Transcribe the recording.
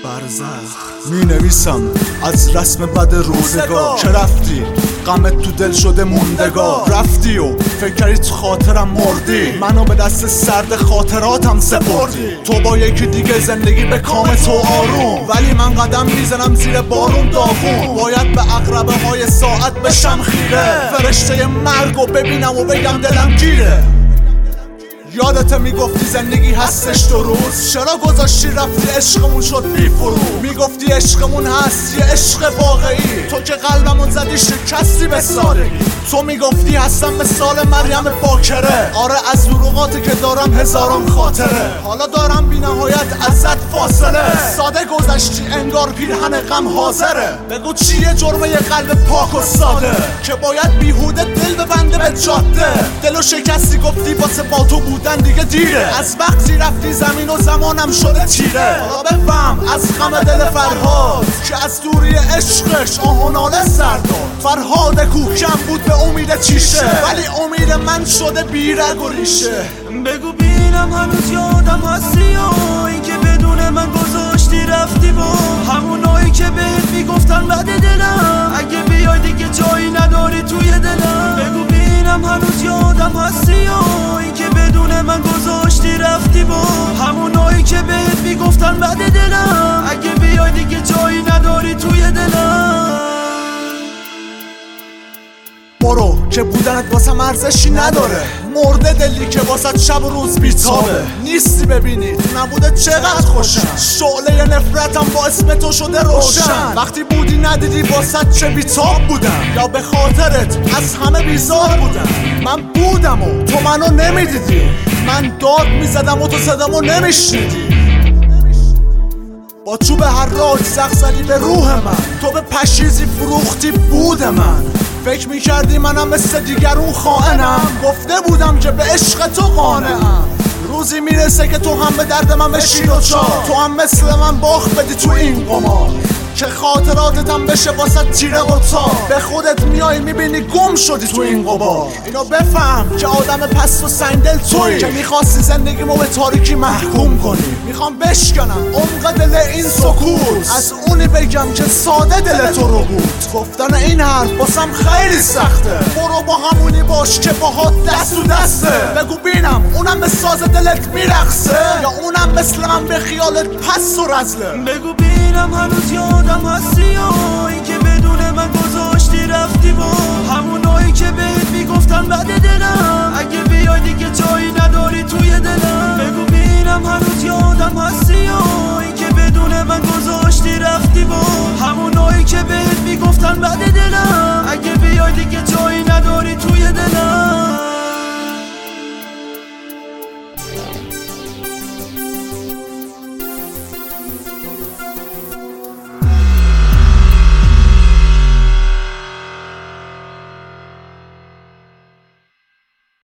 برزخ می نویسم از رسم بد روزگار که رفتی غمت تو دل شده موندگار، رفتی و فکر کردی تو خاطرم مردی، منو به دست سرد خاطراتم سپردی. تو با یکی دیگه زندگی به کام تو آروم، ولی من قدم میزنم زیر بارون داغون. باید به عقربه های ساعت بشم خیره، فرشته مرگ و ببینم و بگم دلم گیره. یادت میگفتی زندگی هستش 2 روز، چرا گذاشتی رفتی عشقمون شد بی فرو؟ میگفتی عشقمون هست یه عشق واقعی، تو که قلبمون زدی شکستی به سادگی. تو میگفتی هستم مثال مریم باکره، آره از دروغاتی که دارم هزاران خاطره. حالا دارم بی نهایت ازت فاصله، ساده گذشتی انگار پیرهن غم حاضره. بگو چیه جرمه یه قلب پاک و ساده که باید بیهوده دل ببنده به جاده؟ دلو شکستی گفتی واسه با تو بودن دیگه دیره، از وقتی رفتی زمین و زمانم شده تیره. حالا بفهم از غم دل فرهاد که از دوری عشقش آه و ناله سر داد. فرهاد کوکم بود به امید چیشه، ولی امید من شده بیرگ و ریشه. بگو بینم هنوز یادم هستی و این که بدون من گذاشتی رفتی با همونایی که بهت میگفتن بد دلم، اگه بیای دیگه جایی نداری توی دلم. بگو بینم هنوز یادم هستی و این که بدون من گذاشتی رفتی با همونایی که بهت میگفتن بد دلم، اگه بیای دیگه جایی نداری توی دلم. برو که بودنت واسم ارزشی نداره، مرده دلی که واسه شب و روز بیتابه. نیستی ببینی نبوده چقدر خوشم، شعله نفرتم با اسم تو شده روشن. وقتی بودی ندیدی واسه چه بیتاب بودم، یا به خاطرت از همه بیزار بودم. من بودم و تو منو نمیدیدی، من داد میزدم و تو صدامو نمیشنیدی. با چوب حراج زخم زدی به روح من، تو به پشیزی فروختی بود من. فکر میکردی منم مثل دیگرون خائنم، گفته بودم که به عشق تو قانعم. روزی میرسه که تو هم به درد من بشی و چار، تو هم مثل من باخت بدی تو این قمار، که خاطراتتم بشه واسه تیره و تار. به خودت میای میبینی گم شدی تو این غبار. اینو بفهم که آدم پست و سنگدل تویی که میخواستی زندگیمو به تاریکی محکوم کنی. میخوام بشکنم عمق دل این سکوت، از اونی بگم که ساده دل تو رو بود. گفتن این حرف باسم خیلی سخته، برو با همونی باش که باهات دست و دسته. بگو بینم اونم به ساز دلت میرقصه، یا اونم مثل من به خیالت پست و رزله. بگو بینم هنوز یادم هستی و این که بدون من گذاشتی رفتی با همونایی که بهت میگفتن بد دلم، اگه بیای دیگه جایی نداری توی دلم. بگو بینم هنوز یادم هستی و این که بدون من گذاشتی رفتی با همونایی که بهت میگفتن بد دلم، اگه بیای دیگه جایی نداری توی دلم.